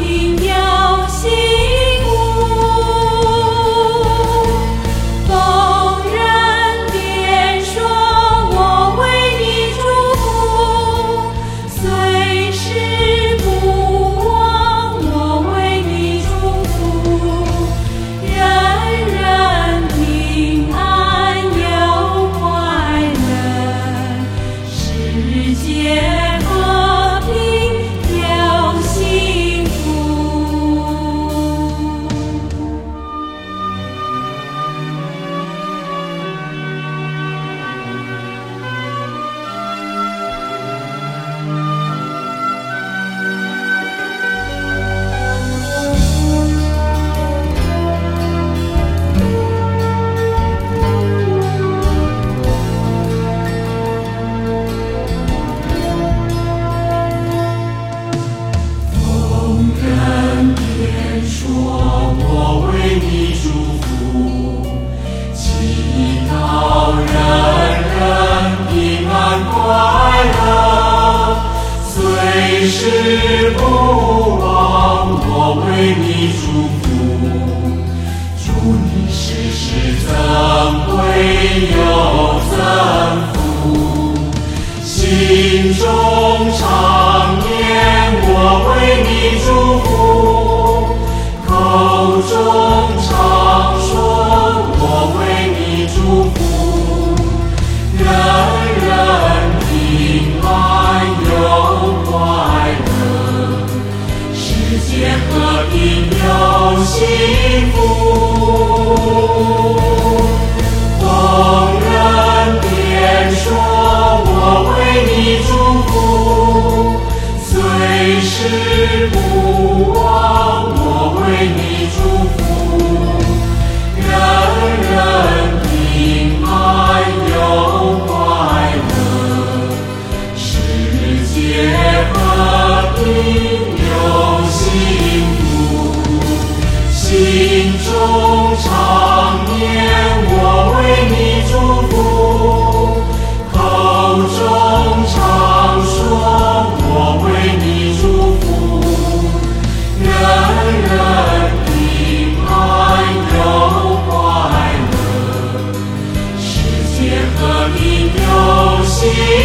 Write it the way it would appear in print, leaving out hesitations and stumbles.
平有幸福。逢人便说我为你祝福，随时不忘我为你祝福。人人平安又快乐，世界和平又幸福。逢人便说我为你祝福，祈祷人人平安快乐，随时不忘我为你祝福。祝你世世增贵又增福，心中常念我为你祝福，口中常说我为你祝福。人人平安又快乐，世界和平又幸福。逢人便说我为你祝福，随时不忘我为你祝福。人人平安又快乐，世界和平又幸福。心中常念我为你祝福，口中常说我为你祝福。人人平安又快乐，世界和平又幸福。